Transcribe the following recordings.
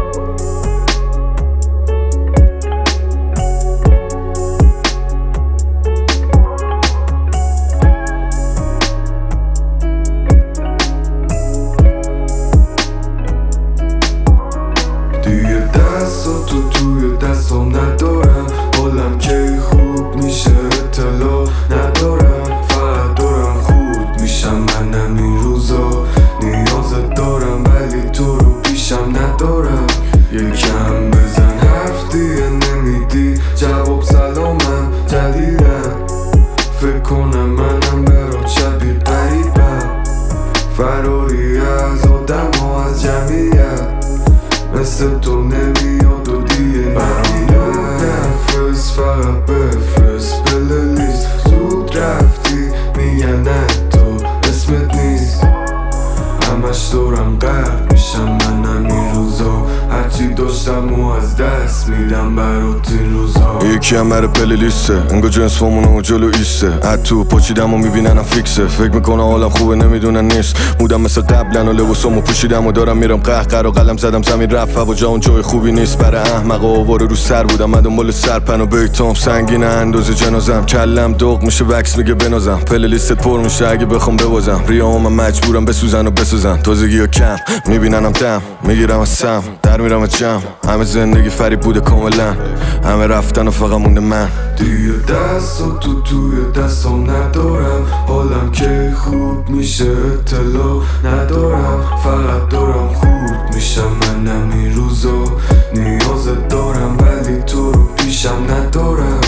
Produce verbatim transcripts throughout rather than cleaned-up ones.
تو توی دستم ندارم، حالم که خوب میشه اطلاع ندارم، فقط دارم خود میشم منم این روزا. نیازت دارم ولی تو رو پیشم ندارم. یکم بزن حرف دیگه نمیدی جواب، سلامم جدیدم، فکر کنم منم برات شبیه قریبم، فراری از آدم ها از جمعیت، مثل تو نمیاد و دیگه نمیاد. نفرست فقط بفرست پلیلیست، زود رفتی میگن نه تو اسمت نیست، همش دورم قرد میشم منم این روزا، هرچی داشتم و از دست میدم برات این روزا. یکی هم بره پلیلیسته، انگا جنس فامونو جلو ایسته، حد تو پاچیدم و میبیننم فیکسه، فکر میکنم حالم خوبه نمیدونن نیست، بودم مثل قبلن و لباسامو پوشیدم و دارم میرم قهقر و قلم زدم زمین رفت و جا اون جای خوبی نیست برای احمق و آواره رو سر بودم، من دنبال سرپن و بیتام سنگین اندازه جنازم، کلم داغ میشه وکس میگه بنازم، پلیلیستت پر میشه اگه بخوام ببازم، ریام من مجبورم بسوزن و بسوزن، تازگی ها کم میبیننم دم میگیرم از سم در میرم از جمع، همه زندگی فریب بوده کاملا، همه رفتن و فقط مونده من. دیگه دست و تو توی دستم ندارم، حالم که خوب میشه اطلاع ندارم، فقط دارم خورد میشم منم این روزا. نیازت دارم ولی تو رو پیشم ندارم.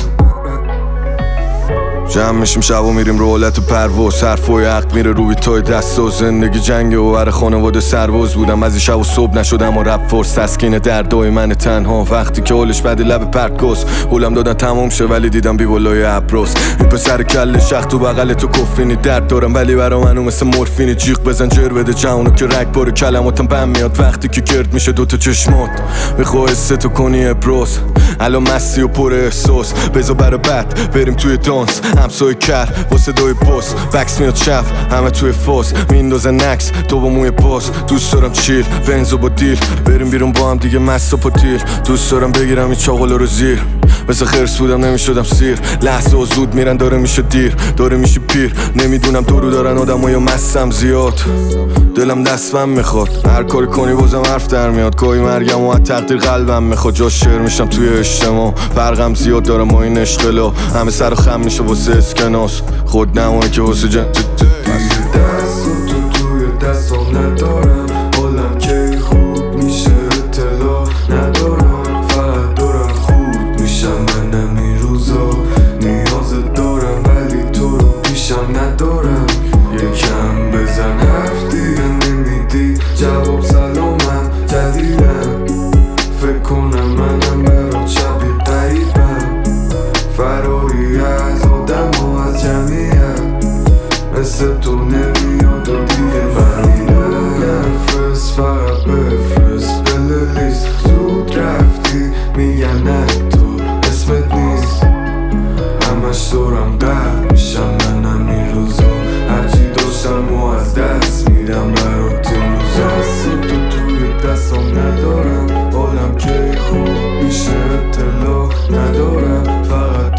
جمع میشیم شب و میریم رو حالت پرواز، حرف و عقل میره روی تای دستا، زندگی جنگ و بر خانواده سرباز بودم، از این شب و صبح نشدم و رپ فرس تسکین دردای من تنها، وقتی که حالش بعد لب پرکاس قولم دادن تمام شه ولی دیدم بی بالای ابراز، این پسر کل شخ تو بغل تو کفینی، درد دارم ولی برا منو مثل مورفینی، جیغ بزن جر بده جهانو که رگ باره کلماتم بم میاد، وقتی که گرد میشه دوتا چشمات میخواه حس تو کنی ابراز، الان مستی و پر احساس، بذار برا بعد بریم توی دانس، همسایه کر با صدای باس، وکس میاد شب همه توی فاز، میندازن نکس تو با موی باز، دوست دارم چیل بنزو با دیل، بریم بیرون با هم دیگه مست و پتیل، دوست دارم بگیرم این چاقلا رو زیر، مثل خرس بودم نمیشدم سیر، لحظه و زود میرن داره میشه دیر، داره میشه پیر، نمیدونم دورو دارن آدم یا مستم زیاد، دلم دستم میخواد هر کاری کنی بازم حرف در میاد، گاهی مرگم و از تقدیر قلبم میخواد، جا شعر میشم توی اجتماع، فرقم زیاد داره ما این عشقلا، همه سر و خم میشه واسه اسکناس، خود نمایی که واسه جن دست و تو توی دستم ندارم، حالم که خوب میشه اطلاع ندارم، فقط دارم خود میشم منم این روزا. نیازت دارم ولی تو رو پیشم ندارم. یکم بزن حرف دیگه نمیدی جواب، سلامم جدیدم، فکر کنم منم برات شبیه قریبم، فراری از آدم ها از جمعیت، مثل تو نمیاد و دیگه نمیاد. نفرست فقط بفرست پلیلیست، زود رفتی میگن نه تو اسمت نیست، همش دورم قرد میشم منم این روزا، هرچی داشتم و از دست میدم برات این روزا. دست تو توی دستم ندارم، حالم که خوب میشه اطلاع ندارم، فقط